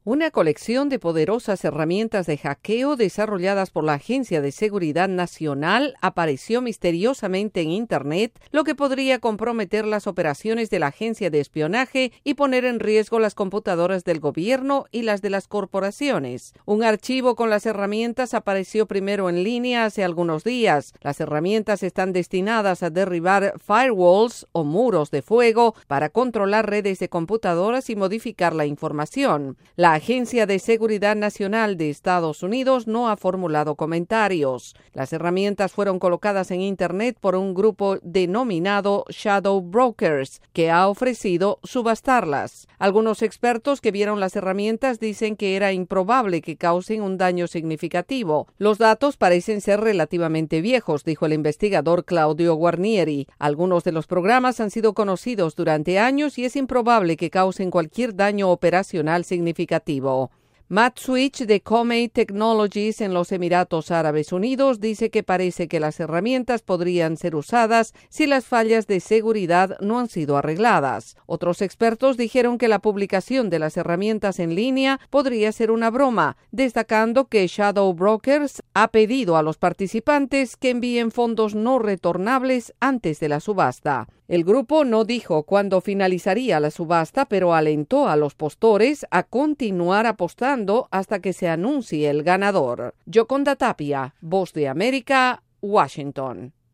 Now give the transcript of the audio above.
Una colección de poderosas herramientas de hackeo desarrolladas por la Agencia de Seguridad Nacional apareció misteriosamente en Internet, lo que podría comprometer las operaciones de la agencia de espionaje y poner en riesgo las computadoras del gobierno y las de las corporaciones. Un archivo con las herramientas apareció primero en línea hace algunos días. Las herramientas están destinadas a derribar firewalls o muros de fuego para controlar redes de computadoras y modificar la información. La Agencia de Seguridad Nacional de Estados Unidos no ha formulado comentarios. Las herramientas fueron colocadas en Internet por un grupo denominado Shadow Brokers, que ha ofrecido subastarlas. Algunos expertos que vieron las herramientas dicen que era improbable que causen un daño significativo. Los datos parecen ser relativamente viejos, dijo el investigador Claudio Guarnieri. Algunos de los programas han sido conocidos durante años y es improbable que causen cualquier daño operacional significativo. Matt Switch de Comey Technologies en los Emiratos Árabes Unidos dice que parece que las herramientas podrían ser usadas si las fallas de seguridad no han sido arregladas. Otros expertos dijeron que la publicación de las herramientas en línea podría ser una broma, destacando que Shadow Brokers ha pedido a los participantes que envíen fondos no retornables antes de la subasta. El grupo no dijo cuándo finalizaría la subasta, pero alentó a los postores a continuar apostando hasta que se anuncie el ganador. Yoconda Tapia, Voz de América, Washington.